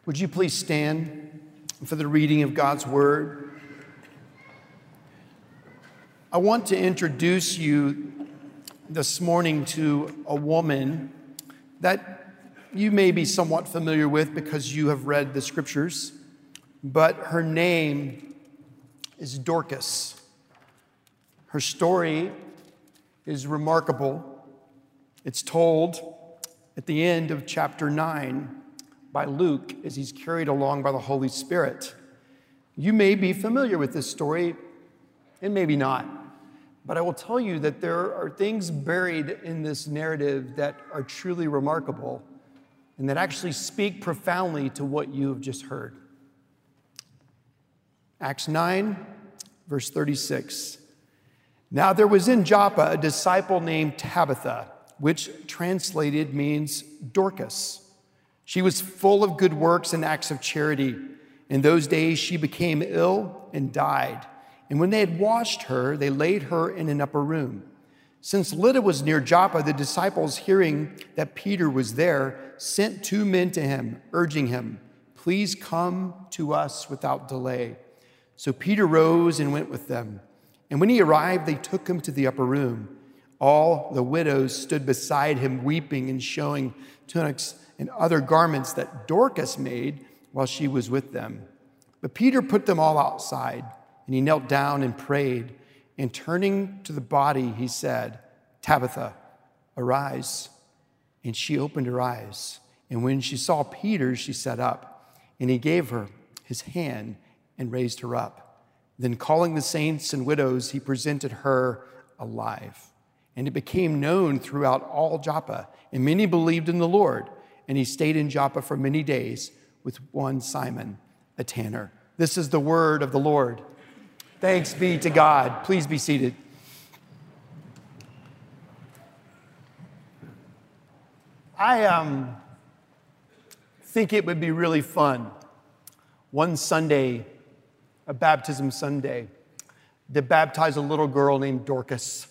Would you please stand for the reading of God's word? I want to introduce you this morning to a woman that you may be somewhat familiar with because you have read the scriptures, but her name is Dorcas. Her story is remarkable. It's told at the end of chapter 9 by Luke as he's carried along by the Holy Spirit. You may be familiar with this story, and maybe not, but I will tell you that there are things buried in this narrative that are truly remarkable and that actually speak profoundly to what you have just heard. Acts 9, verse 36. Now there was in Joppa a disciple named Tabitha, which translated means Dorcas. She was full of good works and acts of charity. In those days she became ill and died. And when they had washed her, they laid her in an upper room. Since Lydda was near Joppa, the disciples, hearing that Peter was there, sent 2 men to him, urging him, "Please come to us without delay." So Peter rose and went with them. And when he arrived, they took him to the upper room. All the widows stood beside him, weeping and showing tunics and other garments that Dorcas made while she was with them. But Peter put them all outside, and he knelt down and prayed. And turning to the body, he said, "Tabitha, arise." And she opened her eyes. And when she saw Peter, she sat up. And he gave her his hand and raised her up. Then calling the saints and widows, he presented her alive. And it became known throughout all Joppa, and many believed in the Lord. And he stayed in Joppa for many days with one Simon, a tanner. This is the word of the Lord. Thanks be to God. Please be seated. I think it would be really fun one Sunday, a baptism Sunday, to baptize a little girl named Dorcas.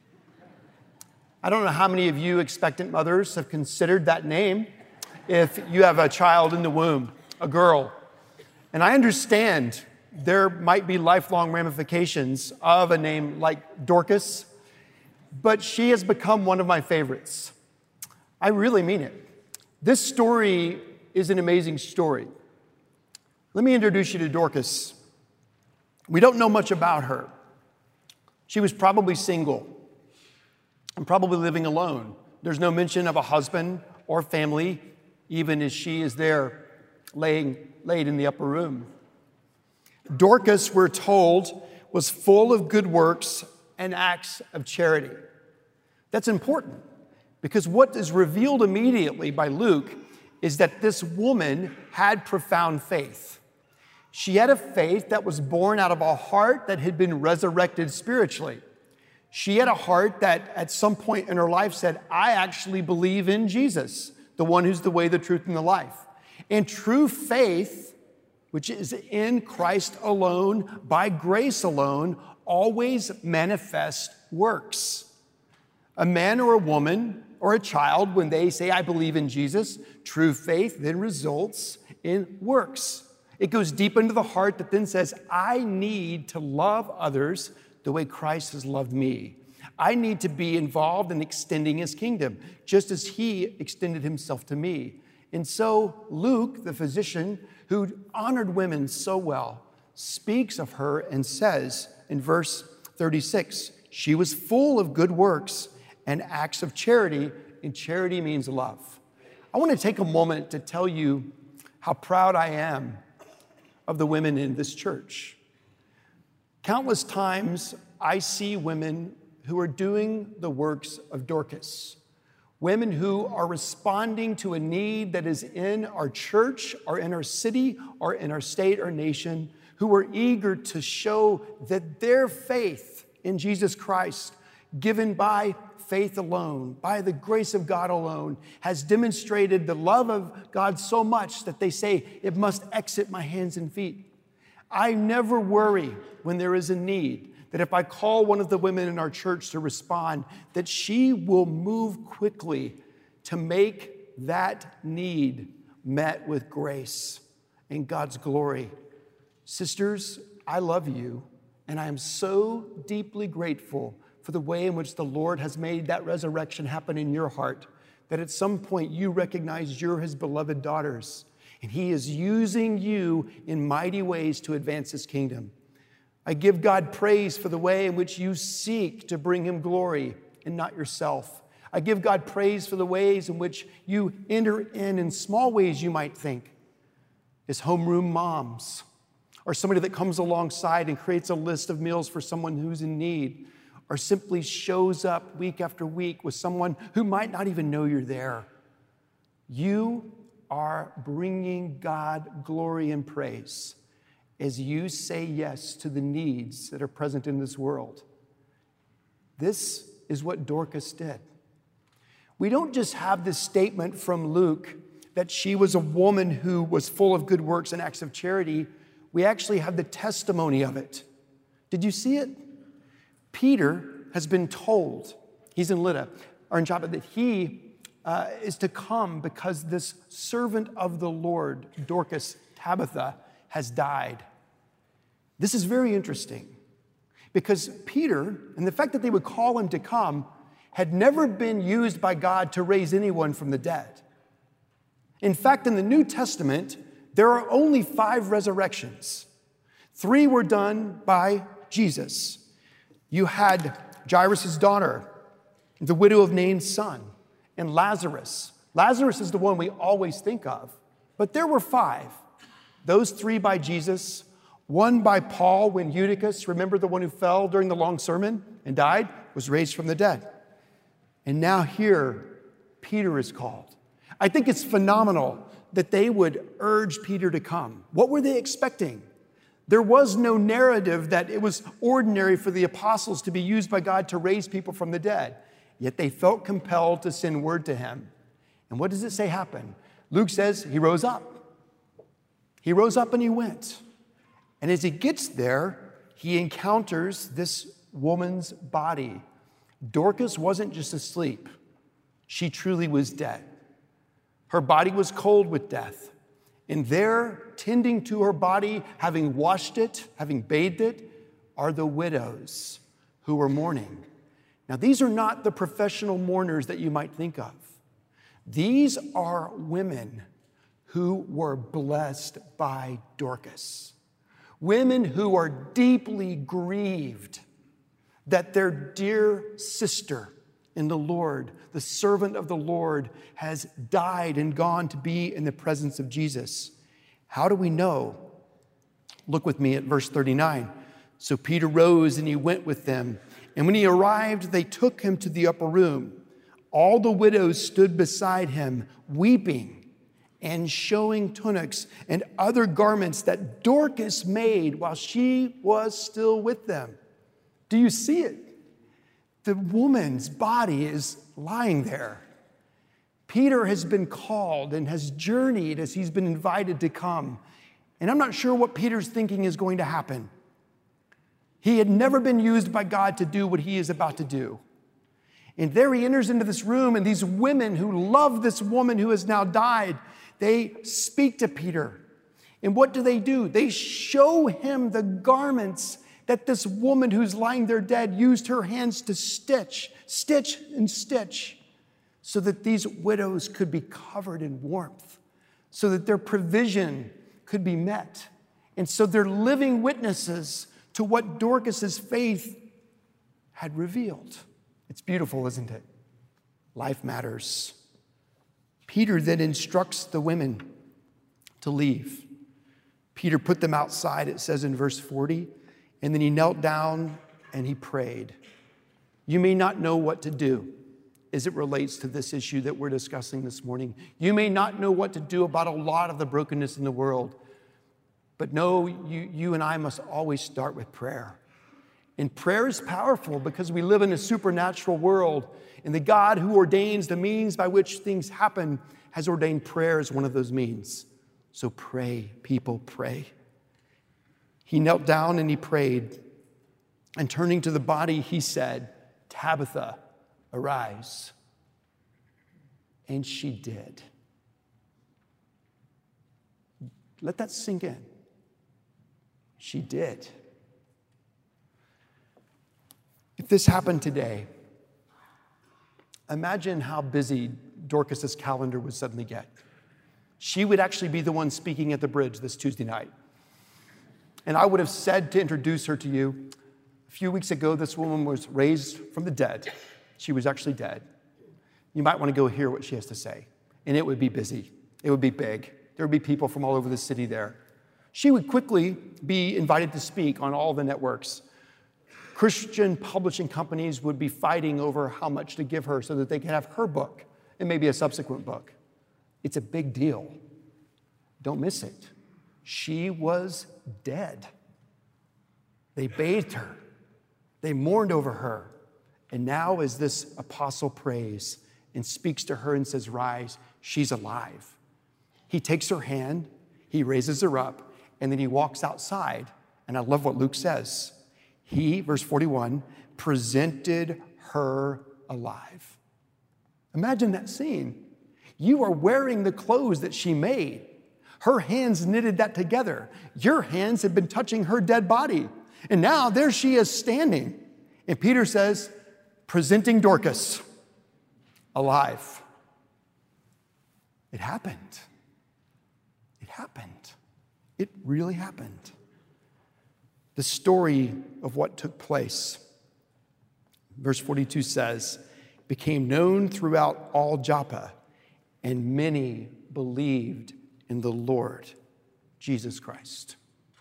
I don't know how many of you expectant mothers have considered that name if you have a child in the womb, a girl. And I understand there might be lifelong ramifications of a name like Dorcas, but she has become one of my favorites. I really mean it. This story is an amazing story. Let me introduce you to Dorcas. We don't know much about her. She was probably single and probably living alone. There's no mention of a husband or family, even as she is there laid in the upper room. Dorcas, we're told, was full of good works and acts of charity. That's important because what is revealed immediately by Luke is that this woman had profound faith. She had a faith that was born out of a heart that had been resurrected spiritually. She had a heart that at some point in her life said, I actually believe in Jesus, the one who's the way, the truth, and the life. And true faith, which is in Christ alone, by grace alone, always manifests works. A man or a woman or a child, when they say, I believe in Jesus, true faith then results in works. It goes deep into the heart that then says, I need to love others the way Christ has loved me. I need to be involved in extending his kingdom, just as he extended himself to me. And so Luke, the physician who honored women so well, speaks of her and says in verse 36, she was full of good works and acts of charity, and charity means love. I want to take a moment to tell you how proud I am of the women in this church. Countless times I see women who are doing the works of Dorcas, women who are responding to a need that is in our church or in our city or in our state or nation, who are eager to show that their faith in Jesus Christ, given by faith alone, by the grace of God alone, has demonstrated the love of God so much that they say, it must exit my hands and feet. I never worry when there is a need that if I call one of the women in our church to respond, that she will move quickly to make that need met with grace. and God's glory. Sisters, I love you, and I am so deeply grateful for the way in which the Lord has made that resurrection happen in your heart, that at some point you recognize you're his beloved daughters, and he is using you in mighty ways to advance his kingdom. I give God praise for the way in which you seek to bring him glory and not yourself. I give God praise for the ways in which you enter in small ways you might think, as homeroom moms, or somebody that comes alongside and creates a list of meals for someone who's in need, or simply shows up week after week with someone who might not even know you're there. You are bringing God glory and praise as you say yes to the needs that are present in this world. This is what Dorcas did. We don't just have this statement from Luke that she was a woman who was full of good works and acts of charity. We actually have the testimony of it. Did you see it? Peter has been told, he's in Lydda, or in Joppa, that he is to come because this servant of the Lord, Dorcas, Tabitha, has died. This is very interesting because Peter, and the fact that they would call him to come, had never been used by God to raise anyone from the dead. In fact, in the New Testament, there are only 5 resurrections. 3 were done by Jesus. You had Jairus' daughter, the widow of Nain's son, and Lazarus. Lazarus is the one we always think of, but there were 5. Those 3 by Jesus, 1 by Paul when Eutychus, remember the one who fell during the long sermon and died, was raised from the dead. And now here, Peter is called. I think it's phenomenal that they would urge Peter to come. What were they expecting? There was no narrative that it was ordinary for the apostles to be used by God to raise people from the dead. Yet they felt compelled to send word to him. And what does it say happened? Luke says he rose up. He rose up and he went. And as he gets there, he encounters this woman's body. Dorcas wasn't just asleep. She truly was dead. Her body was cold with death. And there, tending to her body, having washed it, having bathed it, are the widows who were mourning. Now, these are not the professional mourners that you might think of. These are women who were blessed by Dorcas. Women who are deeply grieved that their dear sister in the Lord, the servant of the Lord, has died and gone to be in the presence of Jesus. How do we know? Look with me at verse 39. So Peter rose and he went with them. And when he arrived, they took him to the upper room. All the widows stood beside him, weeping and showing tunics and other garments that Dorcas made while she was still with them. Do you see it? The woman's body is lying there. Peter has been called and has journeyed as he's been invited to come. And I'm not sure what Peter's thinking is going to happen. He had never been used by God to do what he is about to do. And there he enters into this room, and these women who love this woman who has now died, they speak to Peter. And what do? They show him the garments that this woman who's lying there dead used her hands to stitch, so that these widows could be covered in warmth, so that their provision could be met. And so they're living witnesses to what Dorcas's faith had revealed. It's beautiful, isn't it? Life matters. Peter then instructs the women to leave. Peter put them outside, it says in verse 40, and then he knelt down and he prayed. You may not know what to do as it relates to this issue that we're discussing this morning. You may not know what to do about a lot of the brokenness in the world, but know you and I must always start with prayer. And prayer is powerful because we live in a supernatural world, and the God who ordains the means by which things happen has ordained prayer as one of those means. So pray, people, pray. He knelt down and he prayed, and turning to the body, he said, Tabitha, arise. And she did. Let that sink in. She did. If this happened today, imagine how busy Dorcas's calendar would suddenly get. She would actually be the one speaking at the bridge this Tuesday night. And I would have said to introduce her to you, a few weeks ago, this woman was raised from the dead. She was actually dead. You might want to go hear what she has to say. And it would be busy. It would be big. There would be people from all over the city there. She would quickly be invited to speak on all the networks. Christian publishing companies would be fighting over how much to give her so that they could have her book and maybe a subsequent book. It's a big deal. Don't miss it. She was dead. They bathed her. They mourned over her. And now as this apostle prays and speaks to her and says, "Rise," she's alive. He takes her hand, he raises her up, and then he walks outside. And I love what Luke says. He, verse 41, presented her alive. Imagine that scene. You are wearing the clothes that she made. Her hands knitted that together. Your hands had been touching her dead body. And now there she is standing. And Peter says, presenting Dorcas alive. It happened. It happened. It really happened. The story of what took place, verse 42 says, became known throughout all Joppa, and many believed in the Lord Jesus Christ.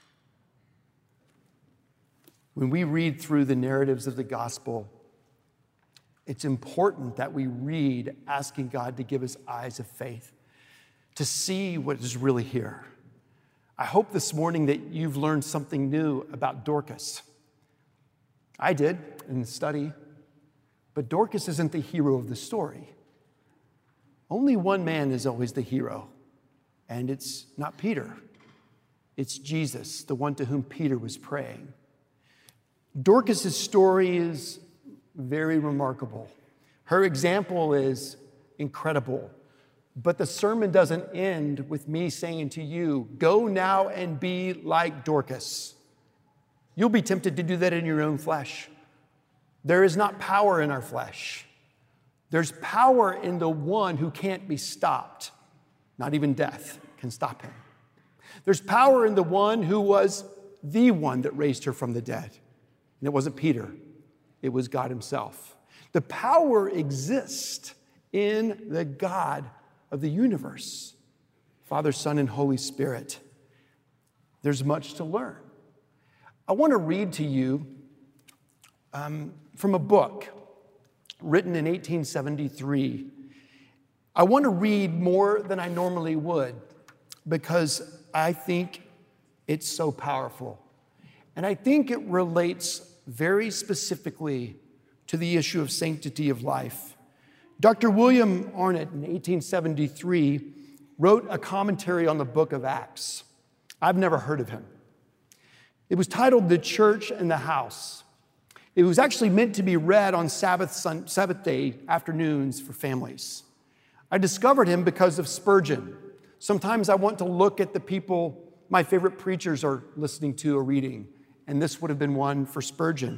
When we read through the narratives of the gospel, it's important that we read asking God to give us eyes of faith to see what is really here. I hope this morning that you've learned something new about Dorcas. I did in the study, but Dorcas isn't the hero of the story. Only one man is always the hero, and it's not Peter. It's Jesus, the one to whom Peter was praying. Dorcas' story is very remarkable. Her example is incredible. But the sermon doesn't end with me saying to you, go now and be like Dorcas. You'll be tempted to do that in your own flesh. There is not power in our flesh. There's power in the one who can't be stopped. Not even death can stop him. There's power in the one who was the one that raised her from the dead. And it wasn't Peter. It was God himself. The power exists in the God of the universe, Father, Son, and Holy Spirit. There's much to learn. I want to read to you from a book written in 1873. I want to read more than I normally would because I think it's so powerful. And I think it relates very specifically to the issue of sanctity of life. Dr. William Arnott in 1873 wrote a commentary on the book of Acts. I've never heard of him. It was titled The Church and the House. It was actually meant to be read on Sabbath day afternoons for families. I discovered him because of Spurgeon. Sometimes I want to look at the people my favorite preachers are listening to or reading, and this would have been one for Spurgeon.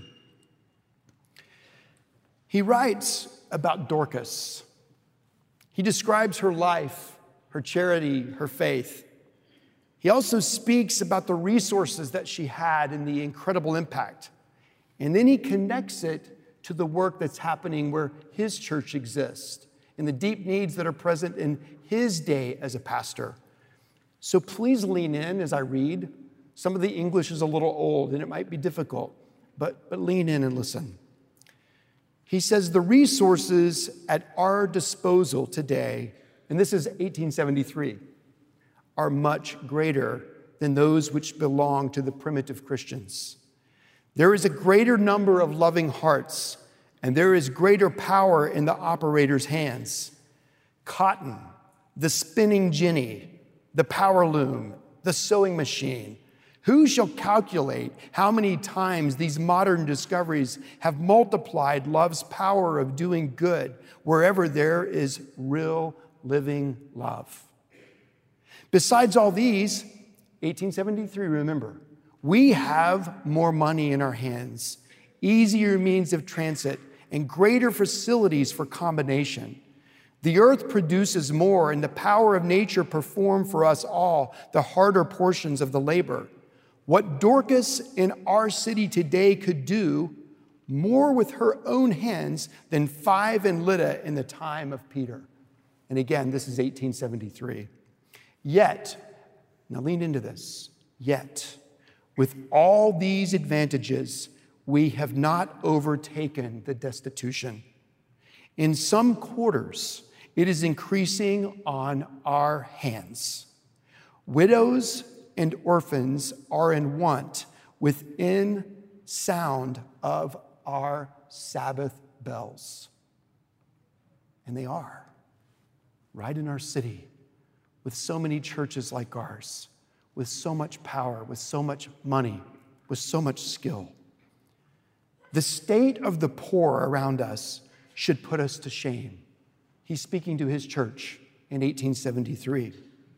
He writes about Dorcas. He describes her life, her charity, her faith. He also speaks about the resources that she had and the incredible impact. And then he connects it to the work that's happening where his church exists and the deep needs that are present in his day as a pastor. So please lean in as I read. Some of the English is a little old and it might be difficult, but lean in and listen. He says, the resources at our disposal today, and this is 1873, are much greater than those which belong to the primitive Christians. There is a greater number of loving hearts, and there is greater power in the operator's hands. Cotton, the spinning jenny, the power loom, the sewing machine. Who shall calculate how many times these modern discoveries have multiplied love's power of doing good wherever there is real living love? Besides all these, 1873, remember. We have more money in our hands, easier means of transit, and greater facilities for combination. The earth produces more, and the power of nature perform for us all the harder portions of the labor. What Dorcas in our city today could do more with her own hands than 5 in Lydda in the time of Peter. And again, this is 1873. Yet, now lean into this, yet, with all these advantages, we have not overtaken the destitution. In some quarters, it is increasing on our hands. Widows and orphans are in want within sound of our Sabbath bells. And they are, right in our city, with so many churches like ours, with so much power, with so much money, with so much skill. The state of the poor around us should put us to shame. He's speaking to his church in 1873.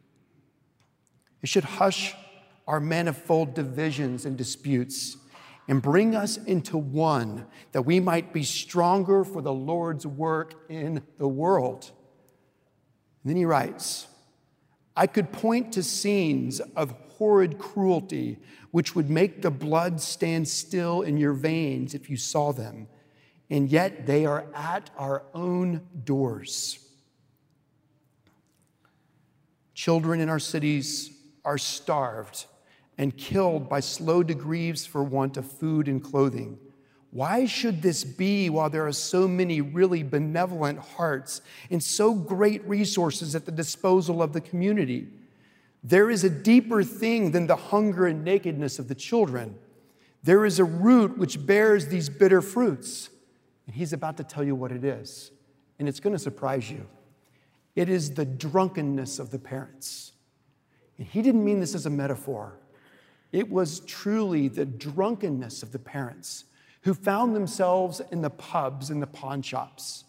It should hush our manifold divisions and disputes and bring us into one, that we might be stronger for the Lord's work in the world. And then he writes, I could point to scenes of horrid cruelty which would make the blood stand still in your veins if you saw them, and yet they are at our own doors. Children in our cities are starved and killed by slow degrees for want of food and clothing. Why should this be while there are so many really benevolent hearts and so great resources at the disposal of the community? There is a deeper thing than the hunger and nakedness of the children. There is a root which bears these bitter fruits. And he's about to tell you what it is. And it's going to surprise you. It is the drunkenness of the parents. And he didn't mean this as a metaphor. It was truly the drunkenness of the parents who found themselves in the pubs and the pawn shops,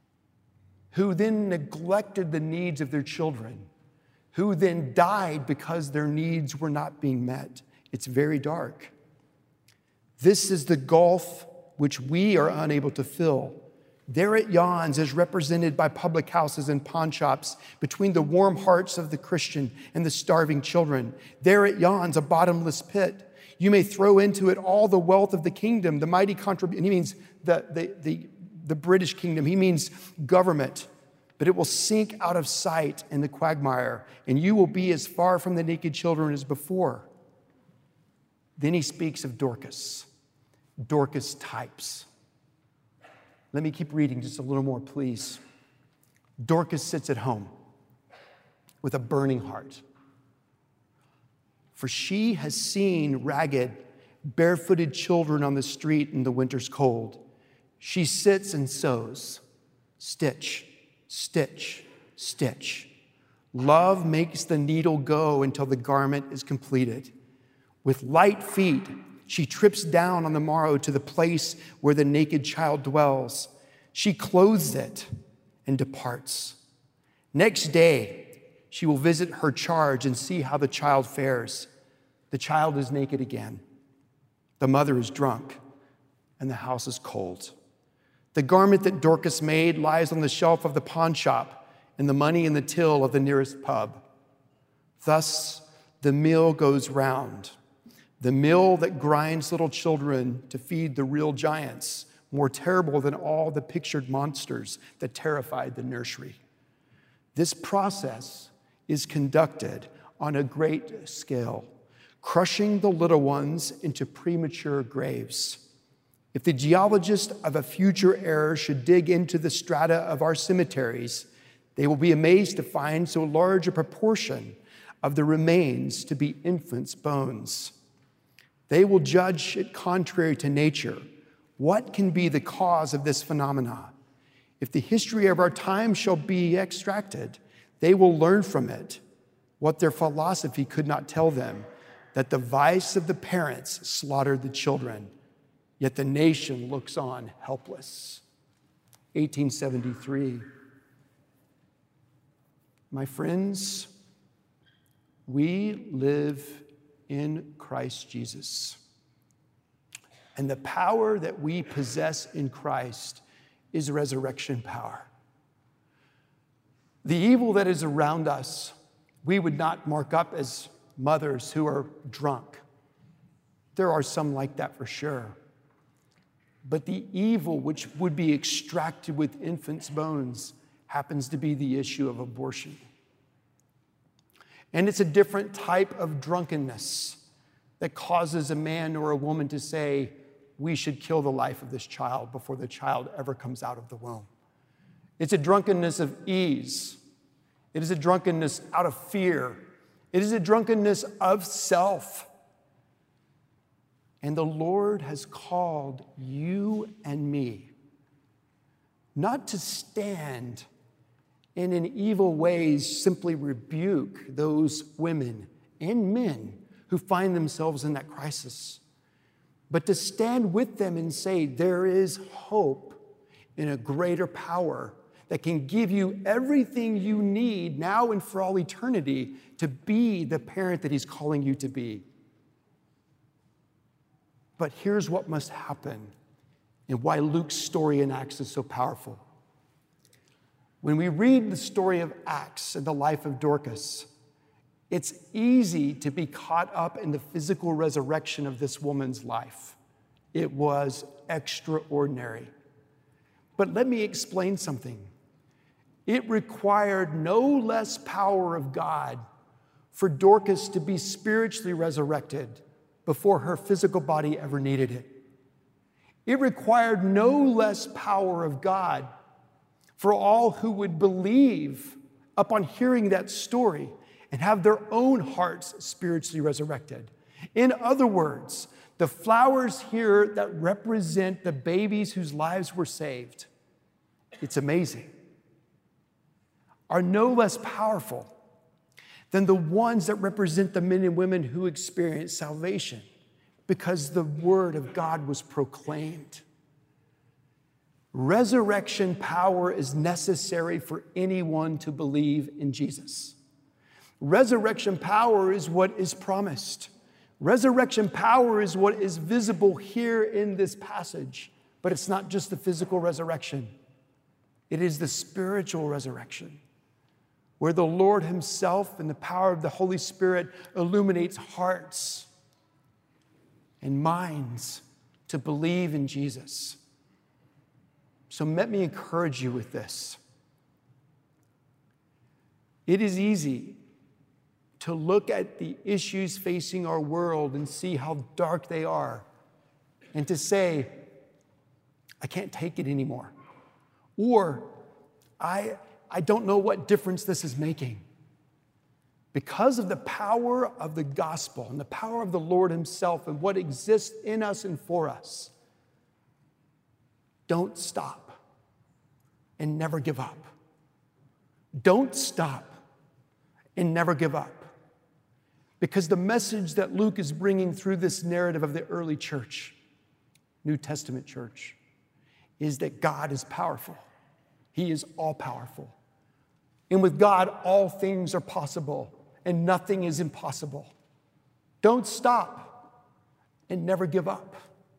who then neglected the needs of their children, who then died because their needs were not being met. It's very dark. This is the gulf which we are unable to fill. There it yawns as represented by public houses and pawn shops between the warm hearts of the Christian and the starving children. There it yawns, a bottomless pit. You may throw into it all the wealth of the kingdom, the mighty contribution. He means the British kingdom. He means government. But it will sink out of sight in the quagmire, and you will be as far from the naked children as before. Then he speaks of Dorcas types. Let me keep reading just a little more, please. Dorcas sits at home with a burning heart. For she has seen ragged, barefooted children on the street in the winter's cold. She sits and sews, stitch, stitch, stitch. Love makes the needle go until the garment is completed. With light feet, she trips down on the morrow to the place where the naked child dwells. She clothes it and departs. Next day, she will visit her charge and see how the child fares. The child is naked again. The mother is drunk, and the house is cold. The garment that Dorcas made lies on the shelf of the pawn shop, and the money in the till of the nearest pub. Thus, the mill goes round. The mill that grinds little children to feed the real giants, more terrible than all the pictured monsters that terrified the nursery. This process is conducted on a great scale, crushing the little ones into premature graves. If the geologist of a future era should dig into the strata of our cemeteries, they will be amazed to find so large a proportion of the remains to be infants' bones. They will judge it contrary to nature. What can be the cause of this phenomena? If the history of our time shall be extracted, they will learn from it what their philosophy could not tell them, that the vice of the parents slaughtered the children, yet the nation looks on helpless. 1873. My friends, We live in Christ Jesus. And the power that we possess in Christ is resurrection power. The evil that is around us, we would not mark up as mothers who are drunk. There are some like that for sure. But the evil which would be extracted with infants' bones happens to be the issue of abortion. And it's a different type of drunkenness that causes a man or a woman to say, we should kill the life of this child before the child ever comes out of the womb. It's a drunkenness of ease. It is a drunkenness out of fear. It is a drunkenness of self. And the Lord has called you and me not to stand and in evil ways simply rebuke those women and men who find themselves in that crisis, but to stand with them and say, there is hope in a greater power that can give you everything you need now and for all eternity to be the parent that he's calling you to be. But here's what must happen and why Luke's story in Acts is so powerful. When we read the story of Acts and the life of Dorcas, it's easy to be caught up in the physical resurrection of this woman's life. It was extraordinary. But let me explain something. It required no less power of God for Dorcas to be spiritually resurrected before her physical body ever needed it. It required no less power of God for all who would believe upon hearing that story and have their own hearts spiritually resurrected. In other words, the flowers here that represent the babies whose lives were saved, it's amazing, are no less powerful than the ones that represent the men and women who experienced salvation because the word of God was proclaimed. Resurrection power is necessary for anyone to believe in Jesus. Resurrection power is what is promised. Resurrection power is what is visible here in this passage, but it's not just the physical resurrection. It is the spiritual resurrection, where the Lord himself and the power of the Holy Spirit illuminates hearts and minds to believe in Jesus. So let me encourage you with this. It is easy to look at the issues facing our world and see how dark they are and to say, I can't take it anymore. Or, I don't know what difference this is making. Because of the power of the gospel and the power of the Lord himself and what exists in us and for us, don't stop and never give up. Don't stop and never give up. Because the message that Luke is bringing through this narrative of the early church, New Testament church, is that God is powerful. He is all powerful. And with God, all things are possible and nothing is impossible. Don't stop and never give up.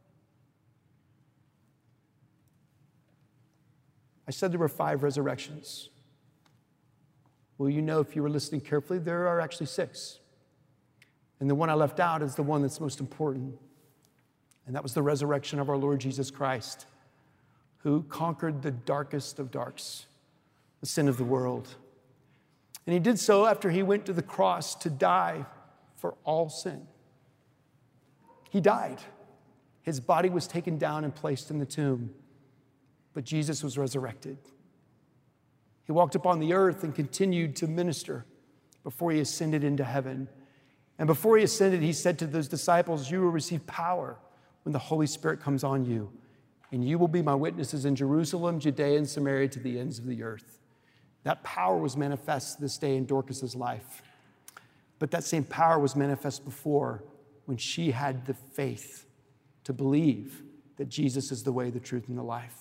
I said there were 5 resurrections. Well, you know, if you were listening carefully, there are actually 6. And the one I left out is the one that's most important. And that was the resurrection of our Lord Jesus Christ, who conquered the darkest of darks, the sin of the world. And he did so after he went to the cross to die for all sin. He died. His body was taken down and placed in the tomb. But Jesus was resurrected. He walked upon the earth and continued to minister before he ascended into heaven. And before he ascended, he said to those disciples, you will receive power when the Holy Spirit comes on you. And you will be my witnesses in Jerusalem, Judea, and Samaria to the ends of the earth. That power was manifest this day in Dorcas's life. But that same power was manifest before when she had the faith to believe that Jesus is the way, the truth, and the life.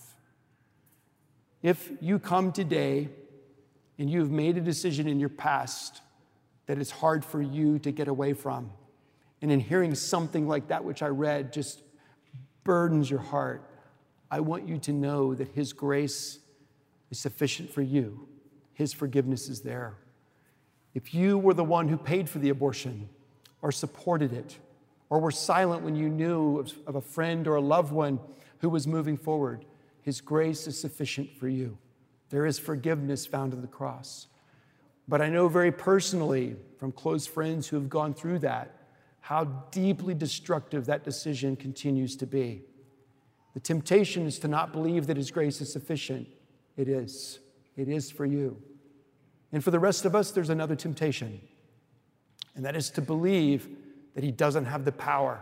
If you come today and you've made a decision in your past that it's hard for you to get away from. And in hearing something like that, which I read, just burdens your heart, I want you to know that his grace is sufficient for you. His forgiveness is there. If you were the one who paid for the abortion or supported it, or were silent when you knew of a friend or a loved one who was moving forward, his grace is sufficient for you. There is forgiveness found in the cross. But I know very personally from close friends who have gone through that, how deeply destructive that decision continues to be. The temptation is to not believe that his grace is sufficient. It is. It is for you. And for the rest of us, there's another temptation, and that is to believe that he doesn't have the power.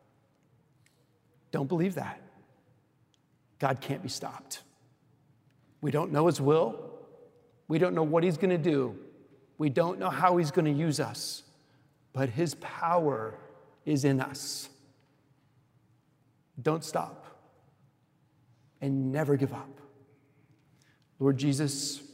Don't believe that. God can't be stopped. We don't know his will. We don't know what he's going to do. We don't know how he's going to use us, but his power is in us. Don't stop and never give up. Lord Jesus,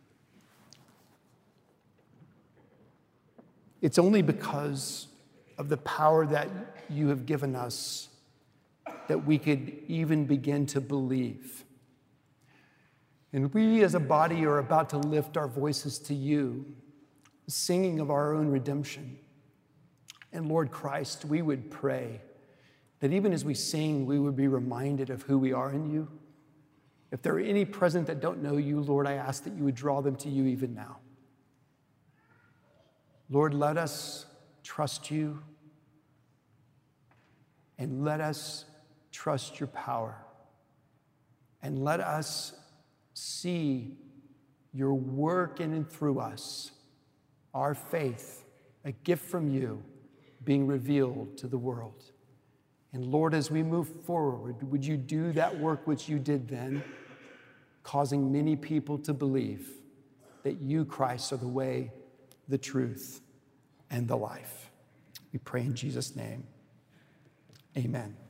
it's only because of the power that you have given us that we could even begin to believe. And we as a body are about to lift our voices to you, singing of our own redemption. And Lord Christ, we would pray that even as we sing, we would be reminded of who we are in you. If there are any present that don't know you, Lord, I ask that you would draw them to you even now. Lord, let us trust you, and let us trust your power, and let us see your work in and through us, our faith, a gift from you, being revealed to the world. And Lord, as we move forward, would you do that work which you did then, causing many people to believe that you, Christ, are the way, the truth, and the life. We pray in Jesus' name. Amen.